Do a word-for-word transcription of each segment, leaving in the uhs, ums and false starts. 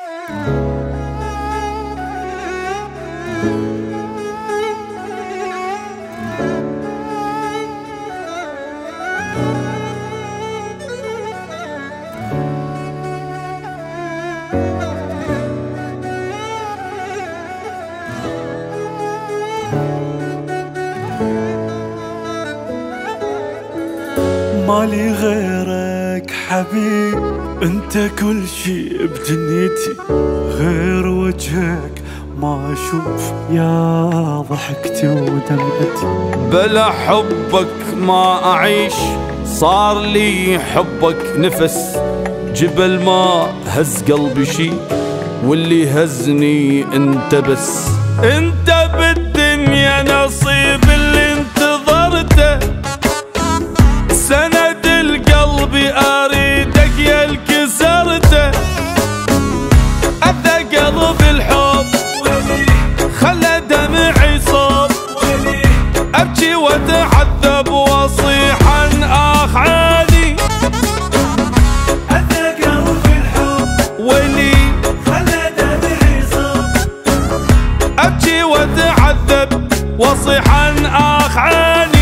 مالي غيرك حبيب، انت كل شي بدنيتي، غير وجهك ما اشوف يا ضحكتي ودمعتي. بلا حبك ما اعيش، صار لي حبك نفس، جبل ما هز قلبي شي، واللي هزني انت بس. انت بالدنيا نصيب اللي انتظرته، سند القلب اريدك يا الكسرته. اذى قلب الحب خلى دمعي صب، ابكي واتعذب واصيح عن اخ عادي. اذى قلب الحب ويلي خلى دمعي صب، ابكي واتعذب واصيح عن اخ عادي.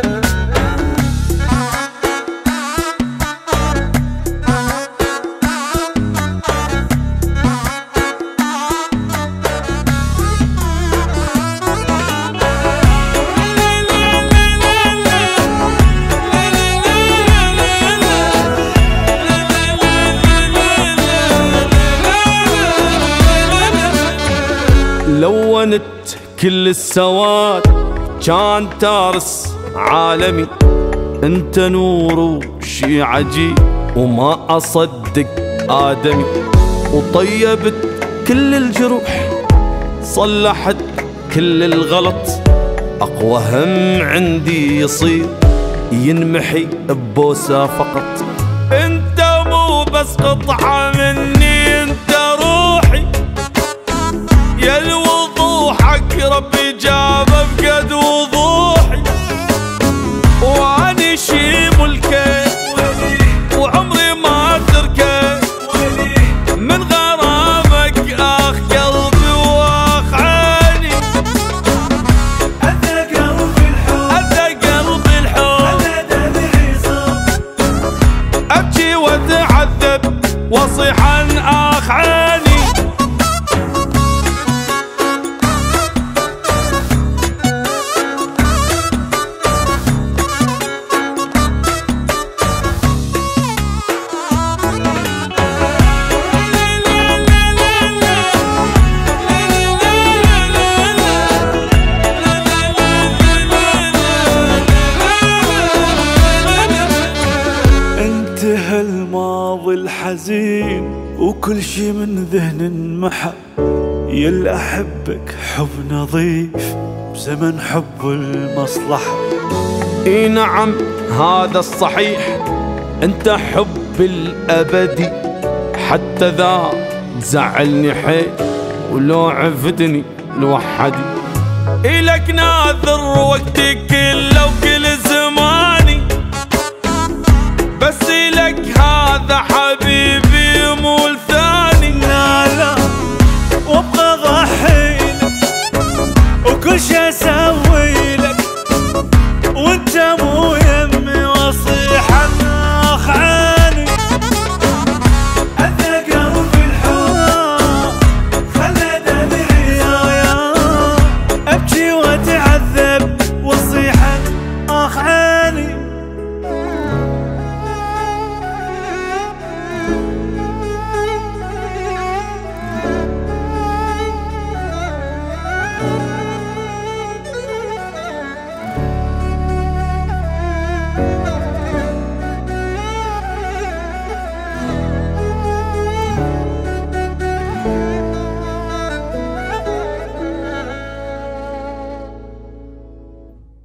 لونت كل السواد كان تارس عالمي، انت نور وشي عجيب وما اصدق ادمي. وطيبت كل الجروح صلحت كل الغلط، اقوى هم عندي يصير ينمحي ببوسة فقط. انت مو بس قطعة مني، انت روحي يا الوضوحك ربي جابه بقد وضوحي. واني شي ملكه وعمري ما تركه، من غرامك اخ قلبي واخ عيني. اذى قلب الحب اذى قلب الحب خلى دمعي صب، ابكي واتعذب واصيح عن اخ عيني. انتهى الماضي الحزين وكل شي من ذهن انمحى، يل احبك حب نظيف بزمن حب المصلحة. اي نعم هذا الصحيح، انت حب الابدي، حتى ذا تزعلني حيل ولو عفتني لوحدي. إلك ناذر وقتي كل